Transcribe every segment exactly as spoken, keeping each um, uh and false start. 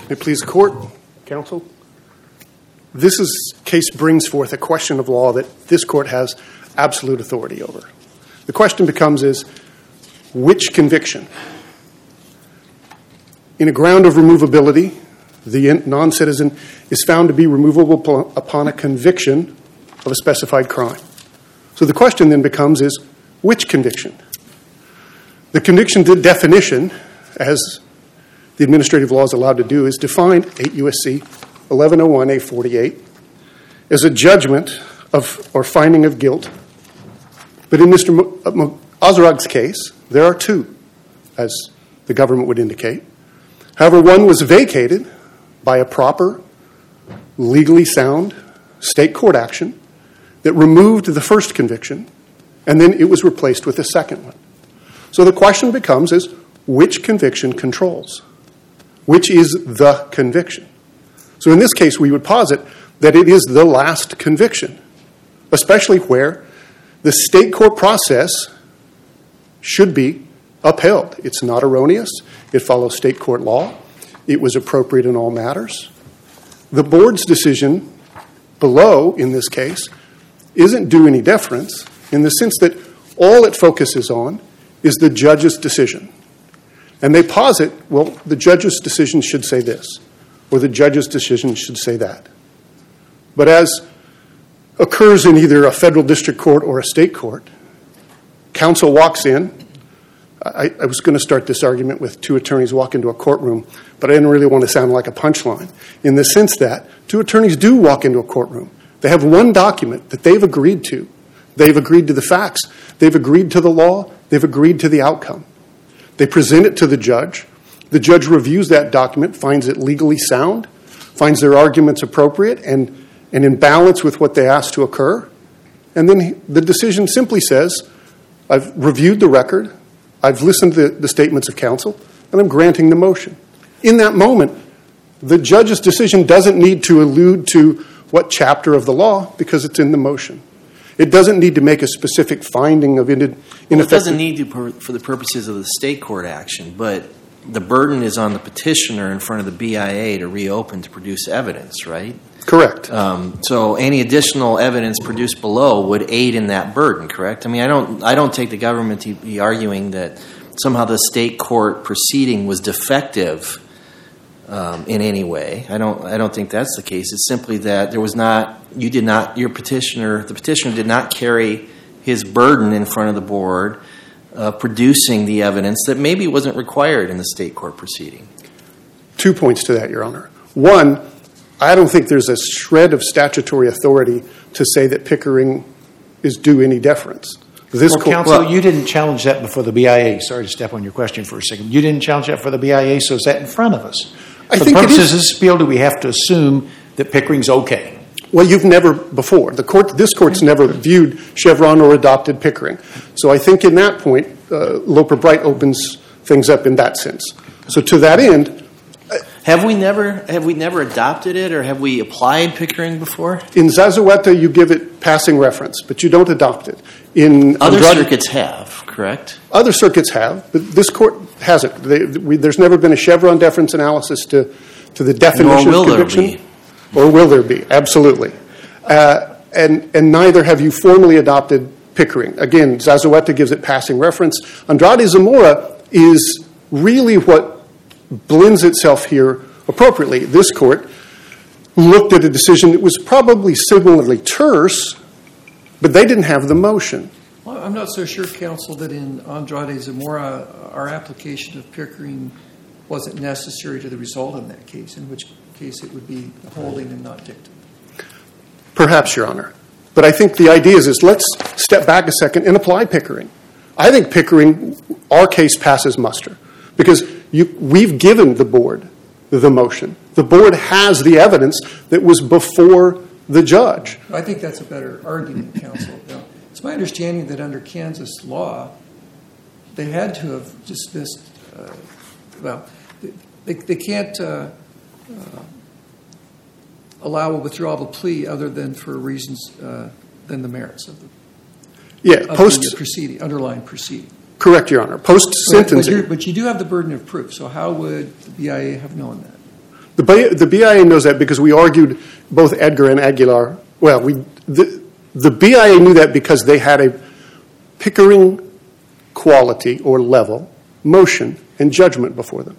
May it please the court, counsel. This is, case brings forth a question of law that this court has absolute authority over. The question becomes is, which conviction? In a ground of removability, the non-citizen is found to be removable upon a conviction of a specified crime. So the question then becomes is, which conviction? The conviction definition, as the administrative law is allowed to do, is defined, eight U S C eleven oh one A forty-eight, as a judgment of or finding of guilt. But in Mister Ozarag's case, there are two, as the government would indicate. However, one was vacated by a proper, legally sound state court action that removed the first conviction, and then it was replaced with a second one. So the question becomes is, which conviction controls? Which is the conviction? So in this case, we would posit that it is the last conviction, especially where the state court process should be upheld. It's not erroneous. It follows state court law. It was appropriate in all matters. The board's decision below, in this case, isn't due any deference in the sense that all it focuses on is the judge's decision. And they posit, well, the judge's decision should say this, or the judge's decision should say that. But as occurs in either a federal district court or a state court, counsel walks in. I, I was going to start this argument with two attorneys walk into a courtroom, but I didn't really want to sound like a punchline, in the sense that two attorneys do walk into a courtroom. They have one document that they've agreed to. They've agreed to the facts. They've agreed to the law. They've agreed to the outcome. They present it to the judge. The judge reviews that document, finds it legally sound, finds their arguments appropriate and, and in balance with what they asked to occur. And then he, the decision simply says, I've reviewed the record, I've listened to the, the statements of counsel, and I'm granting the motion. In that moment, the judge's decision doesn't need to allude to what chapter of the law because it's in the motion. It doesn't need to make a specific finding of ineffective... Well, it doesn't need to for the purposes of the state court action, but the burden is on the petitioner in front of the B I A to reopen to produce evidence, right? Correct. Um, so any additional evidence produced below would aid in that burden, correct? I mean, I don't, I don't take the government to be arguing that somehow the state court proceeding was defective um, in any way. I don't, I don't think that's the case. It's simply that there was not, you did not, your petitioner, the petitioner did not carry his burden in front of the board, uh, producing the evidence that maybe wasn't required in the state court proceeding. Two points to that, Your Honor. One, I don't think there's a shred of statutory authority to say that Pickering is due any deference. This well, co- counsel, well, you didn't challenge that before the B I A. Sorry to step on your question for a second. You didn't challenge that for the B I A, so is that in front of us? I for think the purposes it is. of this appeal, do we have to assume that Pickering's okay? Well, you've never before. The court, this court's never viewed Chevron or adopted Pickering. So I think in that point, uh, Loper-Bright opens things up in that sense. So to that end... Have we never have we never adopted it, or have we applied Pickering before? In Zazueta, you give it passing reference, but you don't adopt it. In Other Andrade, circuits have, correct? Other circuits have, but this court hasn't. They, we, there's never been a Chevron deference analysis to, to the definition Nor will of conviction. there be. Or will there be? Absolutely. Uh, and, and neither have you formally adopted Pickering. Again, Zazueta gives it passing reference. Andrade Zamora is really what blends itself here appropriately. This court looked at a decision that was probably similarly terse, but they didn't have the motion. Well, I'm not so sure, counsel, that in Andrade Zamora, our application of Pickering wasn't necessary to the result in that case, in which case it would be holding and not dictum. Perhaps, Your Honor. But I think the idea is, is let's step back a second and apply Pickering. I think Pickering, our case passes muster. Because you, we've given the board the motion. The board has the evidence that was before the judge. I think that's a better argument, counsel. Now, it's my understanding that under Kansas law, they had to have dismissed, uh, well, they, they can't uh, uh, allow a withdrawal plea other than for reasons uh, than the merits of the, yeah, of post, the proceeding, underlying proceeding. Correct, Your Honor. Post-sentencing. But, but, but you do have the burden of proof, so how would the B I A have known that? The, B- the B I A knows that because we argued both Edgar and Aguilar. Well, we the, the B I A knew that because they had a Pickering quality or level motion and judgment before them.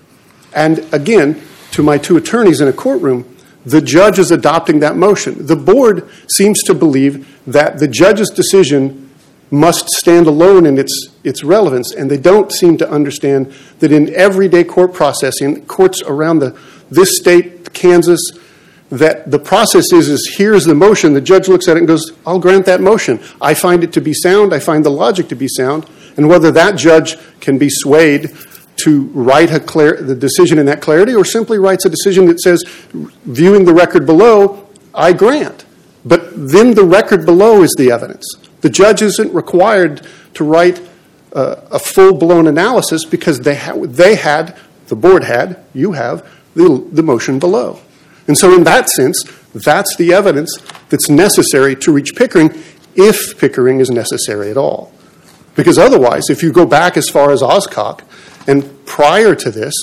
And again, to my two attorneys in a courtroom, the judge is adopting that motion. The board seems to believe that the judge's decision must stand alone in its, its relevance, and they don't seem to understand that in everyday court processing, courts around the, this state, Kansas, that the process is, is here's the motion, the judge looks at it and goes, I'll grant that motion. I find it to be sound, I find the logic to be sound, and whether that judge can be swayed to write a clar- the decision in that clarity or simply writes a decision that says, viewing the record below, I grant. But then the record below is the evidence. The judge isn't required to write uh, a full-blown analysis because they, ha- they had, the board had, you have, the, the motion below. And so in that sense, that's the evidence that's necessary to reach Pickering if Pickering is necessary at all. Because otherwise, if you go back as far as Oscock, and prior to this,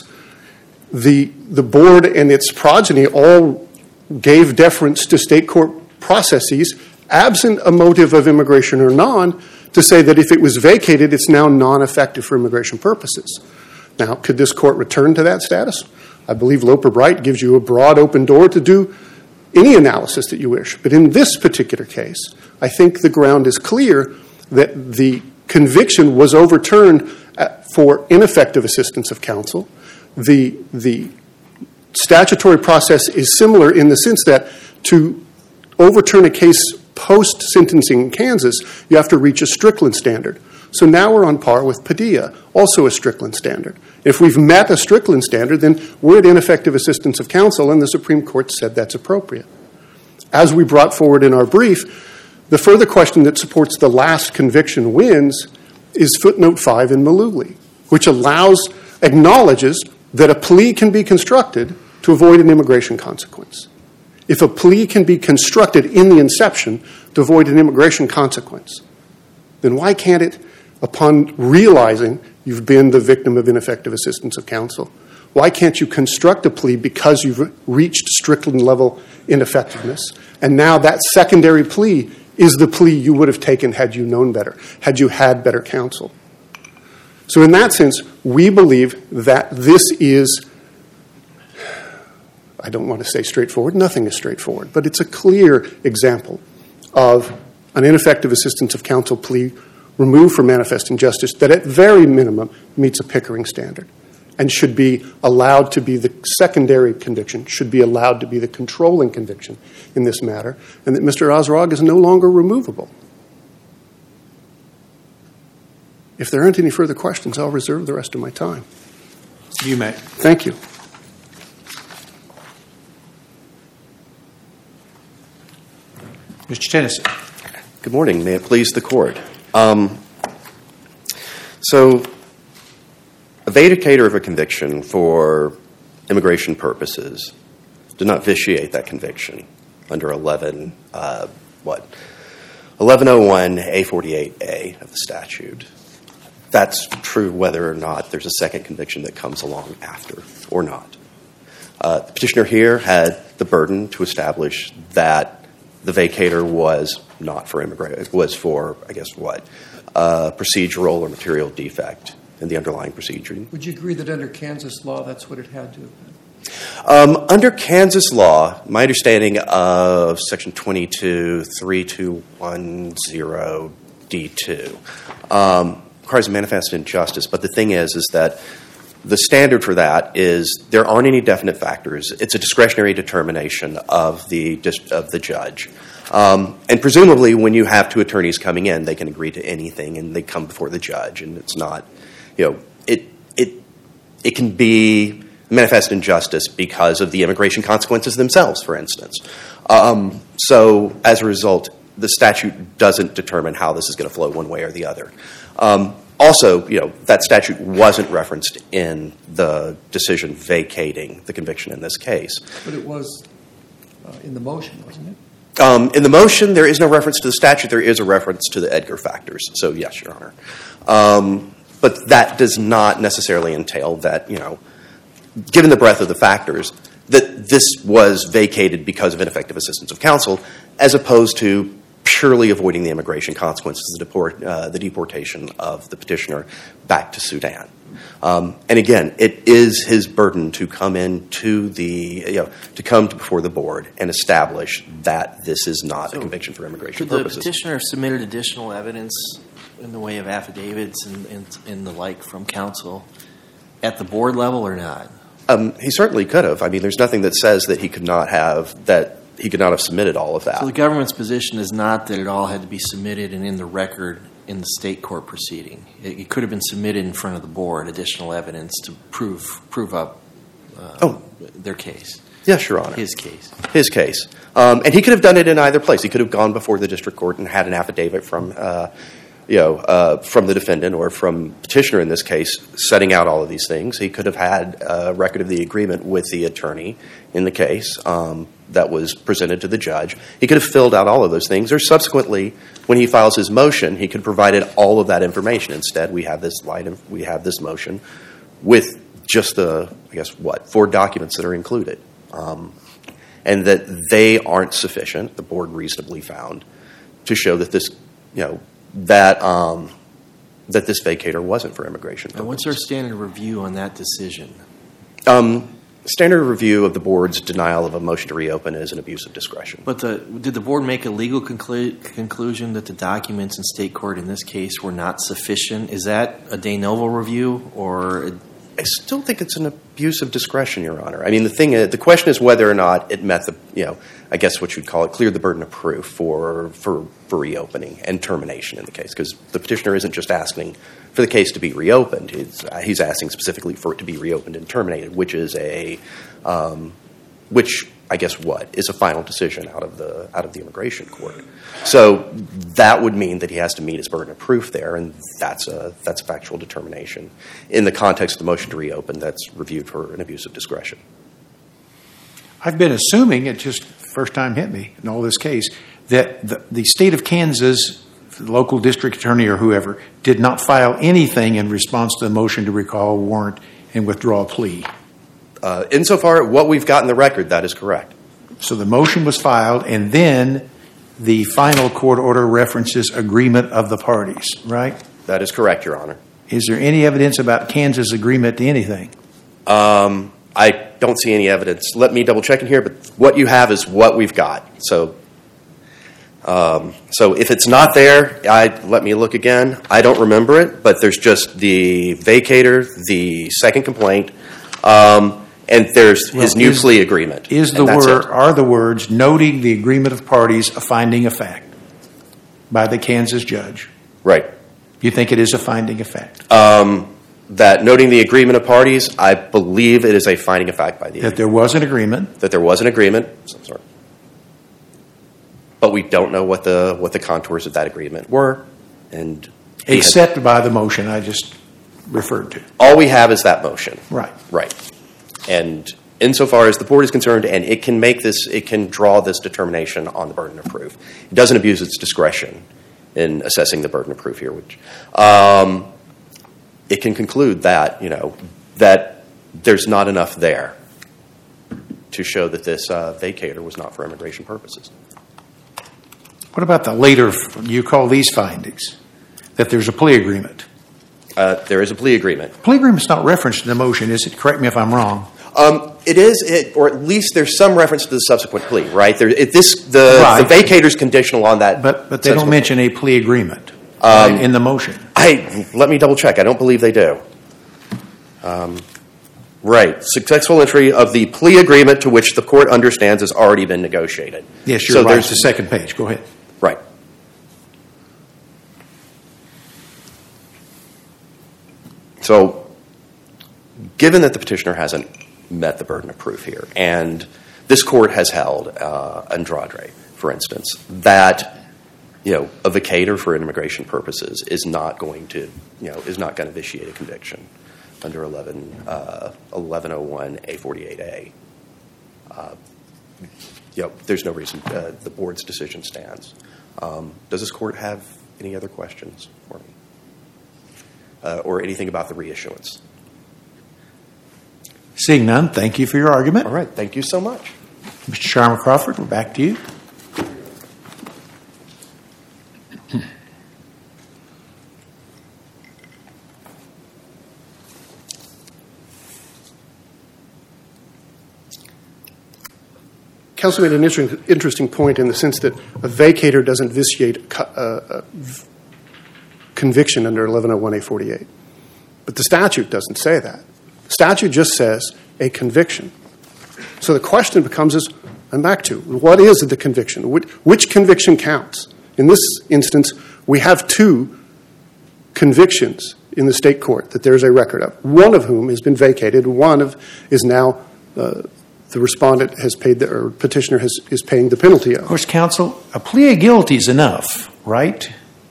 the, the board and its progeny all gave deference to state court processes, absent a motive of immigration or non, to say that if it was vacated, it's now non-effective for immigration purposes. Now, could this court return to that status? I believe Loper-Bright gives you a broad open door to do any analysis that you wish. But in this particular case, I think the ground is clear that the conviction was overturned for ineffective assistance of counsel. The, the statutory process is similar in the sense that to overturn a case post-sentencing in Kansas, you have to reach a Strickland standard. So now we're on par with Padilla, also a Strickland standard. If we've met a Strickland standard, then we're at ineffective assistance of counsel, and the Supreme Court said that's appropriate. As we brought forward in our brief, the further question that supports the last conviction wins is footnote five in Mullooly, which allows, acknowledges that a plea can be constructed to avoid an immigration consequence. If a plea can be constructed in the inception to avoid an immigration consequence, then why can't it, upon realizing you've been the victim of ineffective assistance of counsel, why can't you construct a plea because you've reached Strickland-level ineffectiveness, and now that secondary plea is the plea you would have taken had you known better, had you had better counsel? So in that sense, we believe that this is, I don't want to say straightforward, nothing is straightforward, but it's a clear example of an ineffective assistance of counsel plea removed for manifest injustice that at very minimum meets a Pickering standard and should be allowed to be the secondary conviction, should be allowed to be the controlling conviction in this matter, and that Mister Azraq is no longer removable. If there aren't any further questions, I'll reserve the rest of my time. You may. Thank you. Mister Tennyson. Good morning. May it please the Court. Um, so, a vacator of a conviction for immigration purposes did not vitiate that conviction under eleven, uh, what, eleven oh one A forty-eight A of the statute. That's true whether or not there's a second conviction that comes along after or not. Uh, the petitioner here had the burden to establish that the vacator was not for immigration, was for, I guess, what, uh, procedural or material defect in the underlying procedure. Would you agree that under Kansas law, that's what it had to have been? Um, under Kansas law, my understanding of Section twenty-two three two one zero D two um, requires a manifest injustice, but the thing is, is that the standard for that is there aren't any definite factors. It's a discretionary determination of the of the judge. Um, and presumably when you have two attorneys coming in, they can agree to anything and they come before the judge, and it's not, you know, it it it can be manifest injustice because of the immigration consequences themselves, for instance. Um, so as a result, the statute doesn't determine how this is going to flow one way or the other. Um, Also, you know, that statute wasn't referenced in the decision vacating the conviction in this case. But it was uh, in the motion, wasn't it? Um, in the motion, there is no reference to the statute. There is a reference to the Edgar factors. So, yes, Your Honor. Um, but that does not necessarily entail that, you know, given the breadth of the factors, that this was vacated because of ineffective assistance of counsel, as opposed to purely avoiding the immigration consequences of the, deport, uh, the deportation of the petitioner back to Sudan. Um, and again, it is his burden to come into the, you know, to come before the board and establish that this is not So a conviction for immigration could purposes. the petitioner have submitted additional evidence in the way of affidavits and, and, and the like from counsel at the board level or not? Um, he certainly could have. I mean, there's nothing that says that he could not have that he could not have submitted all of that. So the government's position is not that it all had to be submitted and in the record in the state court proceeding. It, it could have been submitted in front of the board, additional evidence to prove prove up uh, Oh. their case, Yes, Your Honor. his case. His case. Um, and he could have done it in either place. He could have gone before the district court and had an affidavit from, uh, you know, uh, from the defendant or from petitioner in this case, setting out all of these things. He could have had a record of the agreement with the attorney in the case um, that was presented to the judge. He could have filled out all of those things, or subsequently, when he files his motion, he could have provided all of that information. Instead, we have this line of, we have this motion with just the, I guess, what, four documents that are included. Um, and that they aren't sufficient, the board reasonably found, to show that this, you know, that um, that this vacator wasn't for immigration purposes. And what's our standard review on that decision? Um, standard review of the board's denial of a motion to reopen is an abuse of discretion. But the, did the board make a legal conclu- conclusion that the documents in state court in this case were not sufficient? Is that a de novo review or? A- I still think it's an abuse of discretion, Your Honor. I mean, the thing is, the question is whether or not it met the, you know, I guess what you'd call it, cleared the burden of proof for for, for reopening and termination in the case. Because the petitioner isn't just asking for the case to be reopened. He's, uh, he's asking specifically for it to be reopened and terminated, which is a, um, which I guess what is a final decision out of the out of the immigration court. So that would mean that he has to meet his burden of proof there, and that's a that's a factual determination in the context of the motion to reopen. That's reviewed for an abuse of discretion. I've been assuming, it just first time hit me in all this case, that the, the state of Kansas, the local district attorney or whoever, did not file anything in response to the motion to recall, warrant, and withdraw a plea. Uh, insofar what we've got in the record, that is correct. So the motion was filed, and then the final court order references agreement of the parties, right? That is correct, Your Honor. Is there any evidence about Kansas' agreement to anything? Um, I don't see any evidence. Let me double check in here, but what you have is what we've got. So, um, so if it's not there, I, let me look again. I don't remember it, but there's just the vacator, the second complaint, um, and there's his Well, new is- plea agreement. Is the And that's word it. are the words noting the agreement of parties a finding of fact by the Kansas judge? Right. You think it is a finding of fact? Um, that noting the agreement of parties, I believe it is a finding of fact by the That there was an agreement, that there was an agreement of some sort. But we don't know what the what the contours of that agreement were, and he had- except by the motion I just referred to. all we have is that motion. Right. Right. And insofar as the board is concerned, and it can make this, it can draw this determination on the burden of proof. It doesn't abuse its discretion in assessing the burden of proof here, which um, it can conclude that, you know, that there's not enough there to show that this uh, vacator was not for immigration purposes. What about the later, you call these findings, that there's a plea agreement? Uh, there is a plea agreement. Plea agreement's not referenced in the motion, is it? Correct me if I'm wrong. Um, it is, it, or at least there's some reference to the subsequent plea, right? There, it, this the, Right. the vacator's conditional on that. But but they don't subsequent- mention a plea agreement Um, right, in the motion. I let me double check. I don't believe they do. Um, right, successful entry of the plea agreement to which the court understands has already been negotiated. Yes, you're so right. there's It's the second page. Go ahead. right. So, given that the petitioner hasn't met the burden of proof here, and this court has held, uh, Andrade, for instance, that you know a vacator for immigration purposes is not going to you know is not going to vitiate a conviction under eleven eleven oh one A forty-eight A. Uh, you know, there's no reason uh, the board's decision stands. Um, does this court have any other questions for me? Uh, or anything about the reissuance? Seeing none, thank you for your argument. All right. Thank you so much. Mister Sharma Crawford, we're back to you. Counsel made an interesting, interesting point in the sense that a vacator doesn't vitiate a, a conviction under eleven oh one A forty-eight. But the statute doesn't say that. The statute just says a conviction. So the question becomes is, I'm back to, what is the conviction? Which, which conviction counts? In this instance, we have two convictions in the state court that there's a record of, one of whom has been vacated, one of is now uh, the respondent has paid, the, or petitioner has, is paying the penalty of. Of course, counsel, a plea of guilty is enough, right?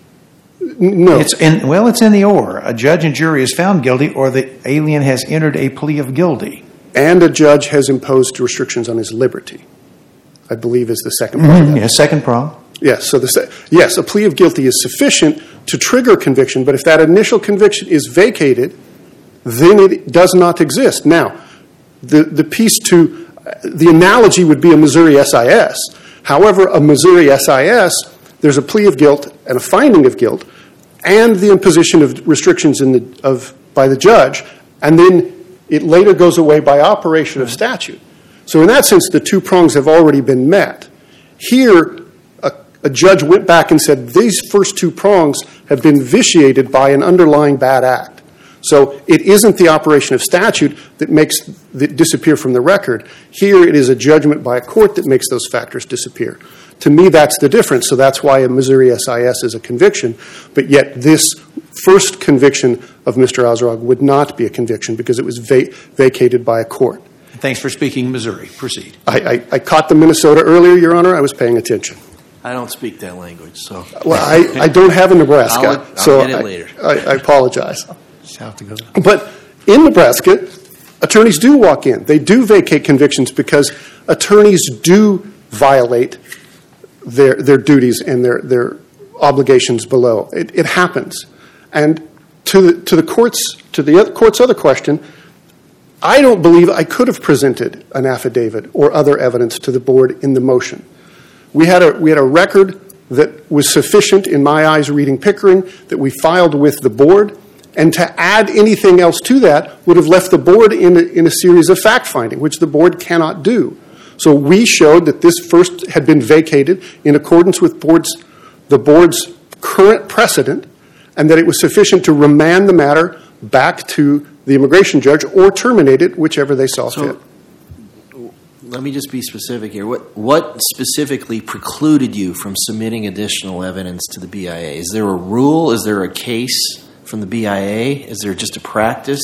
No. It's in, well, it's in the or. A judge and jury is found guilty or the alien has entered a plea of guilty. And a judge has imposed restrictions on his liberty, I believe is the second part Mm-hmm. of that. Yeah, second prong. Yes, so the se- yes, a plea of guilty is sufficient to trigger conviction, but if that initial conviction is vacated, then it does not exist. Now, the, the piece to, the analogy would be a Missouri S I S. However, a Missouri S I S, there's a plea of guilt and a finding of guilt, and the imposition of restrictions in the, of, by the judge, and then it later goes away by operation of statute. So in that sense, the two prongs have already been met. Here, a, a judge went back and said, these first two prongs have been vitiated by an underlying bad act. So it isn't the operation of statute that makes it disappear from the record. Here, it is a judgment by a court that makes those factors disappear. To me, that's the difference. So that's why a Missouri S I S is a conviction. But yet this first conviction of Mister Azraq would not be a conviction because it was va- vacated by a court. Thanks for speaking Missouri. Proceed. I, I, I caught the Minnesota earlier, Your Honor. I was paying attention. I don't speak that language, so. Well, I, I don't have a Nebraska, I'll- I'll so get it I, later. I, I apologize. South Dakota. But in Nebraska, attorneys do walk in. They do vacate convictions because attorneys do violate their their duties and their, their obligations below. It, it happens. And to the, to the court's to the other, court's other question, I don't believe I could have presented an affidavit or other evidence to the board in the motion. We had a we had a record that was sufficient in my eyes reading Pickering that we filed with the board, and to add anything else to that would have left the board in a, in a series of fact-finding, which the board cannot do. So we showed that this first had been vacated in accordance with board's, the board's current precedent, and that it was sufficient to remand the matter back to the immigration judge or terminate it, whichever they saw So- fit. Let me just be specific here. What what specifically precluded you from submitting additional evidence to the B I A? Is there a rule? Is there a case from the B I A? Is there just a practice?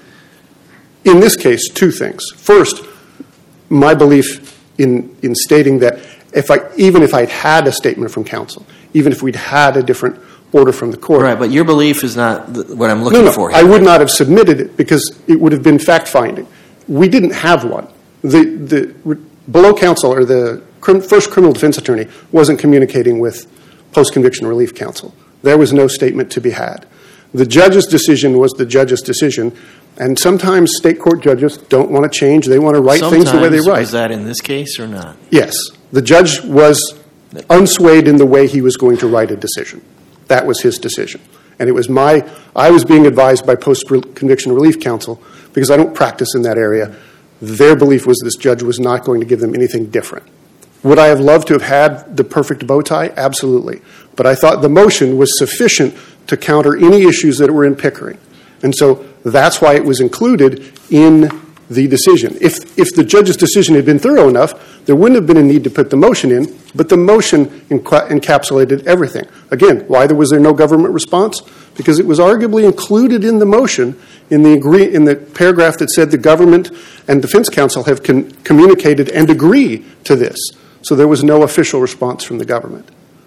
In this case, two things. First, my belief in, in stating that if I, even if I'd had a statement from counsel, even if we'd had a different order from the court. Right, but your belief is not th- what I'm looking no, no, for here. I would not have submitted it because it would have been fact-finding. We didn't have one. The, the re- below counsel, or the crim, first criminal defense attorney, wasn't communicating with post-conviction relief counsel. There was no statement to be had. The judge's decision was the judge's decision, and sometimes state court judges don't want to change. They want to write Sometimes, things the way they write. was that in this case or not? Yes. The judge was unswayed in the way he was going to write a decision. That was his decision. And it was my, I was being advised by post-conviction relief counsel, because I don't practice in that area. Their belief was this judge was not going to give them anything different. Would I have loved to have had the perfect bow tie? Absolutely. But I thought the motion was sufficient to counter any issues that were in Pickering. And so that's why it was included in the decision. If if the judge's decision had been thorough enough, there wouldn't have been a need to put the motion in, but the motion enca- encapsulated everything. Again, why there was there no government response? Because it was arguably included in the motion in the agree in the paragraph that said the government and defense counsel have con- communicated and agree to this. So there was no official response from the government.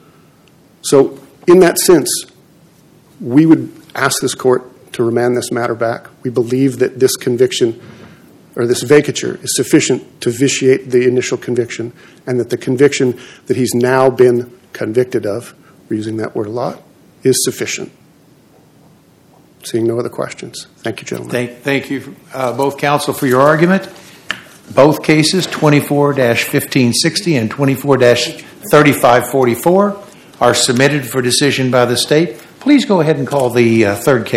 So in that sense, we would ask this court to remand this matter back. We believe that this conviction or this vacature is sufficient to vitiate the initial conviction, and that the conviction that he's now been convicted of, we're using that word a lot, is sufficient. Seeing no other questions. Thank you, gentlemen. Thank, thank you, uh, both counsel, for your argument. Both cases, twenty-four dash fifteen sixty and twenty-four dash thirty-five forty-four, are submitted for decision by the state. Please go ahead and call the uh, third case.